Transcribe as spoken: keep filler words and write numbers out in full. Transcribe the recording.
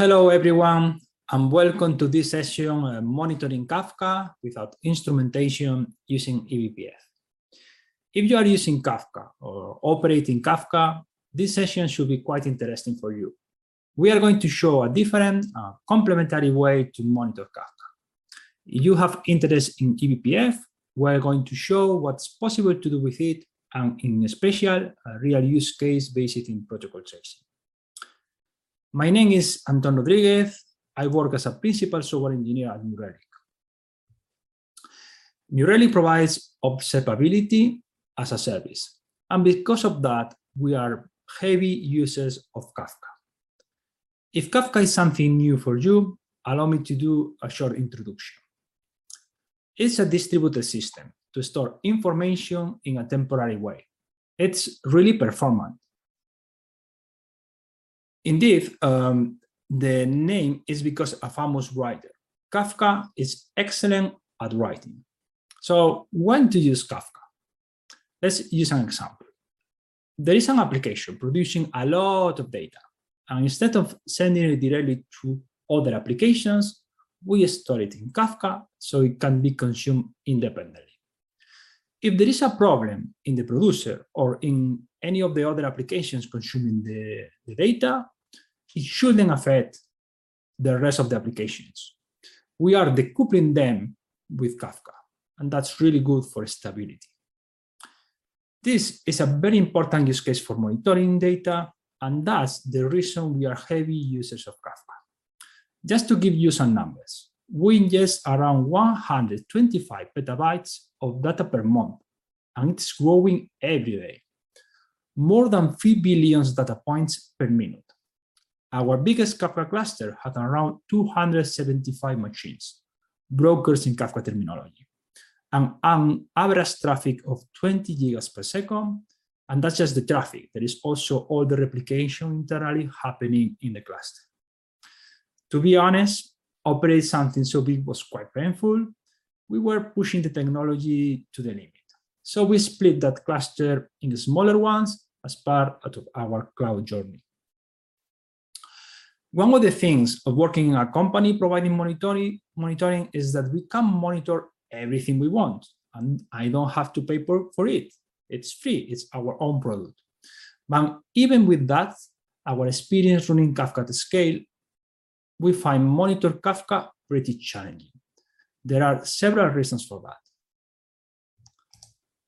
Hello, everyone, and welcome to this session, uh, Monitoring Kafka without instrumentation using E B P F. If you are using Kafka or operating Kafka, this session should be quite interesting for you. We are going to show a different, uh, complementary way to monitor Kafka. If you have interest in E B P F, we're going to show what's possible to do with it, and in special, a real use case based in protocol tracing. My name is Anton Rodriguez. I work as a principal software engineer at New Relic. New Relic provides observability as a service, and because of that, we are heavy users of Kafka. If Kafka is something new for you, allow me to do a short introduction. It's a distributed system to store information in a temporary way. It's really performant. Indeed, um, the name is because a famous writer. Kafka is excellent at writing. So when to use Kafka? Let's use an example. There is an application producing a lot of data, and instead of sending it directly to other applications, we store it in Kafka so it can be consumed independently. If there is a problem in the producer or in any of the other applications consuming the, the data, it shouldn't affect the rest of the applications. We are decoupling them with Kafka, and that's really good for stability. This is a very important use case for monitoring data, and that's the reason we are heavy users of Kafka. Just to give you some numbers, we ingest around one hundred twenty-five petabytes of data per month, and it's growing every day. More than three billion data points per minute. Our biggest Kafka cluster had around two hundred seventy-five machines, brokers in Kafka terminology, and an average traffic of twenty gigas per second. And that's just the traffic. There is also all the replication internally happening in the cluster. To be honest, operate something so big was quite painful. We were pushing the technology to the limit. So we split that cluster in smaller ones as part of our cloud journey. One of the things of working in a company providing monitoring, monitoring is that we can monitor everything we want, and I don't have to pay for, for it. It's free, it's our own product. But even with that, our experience running Kafka at scale, we find monitor Kafka pretty challenging. There are several reasons for that.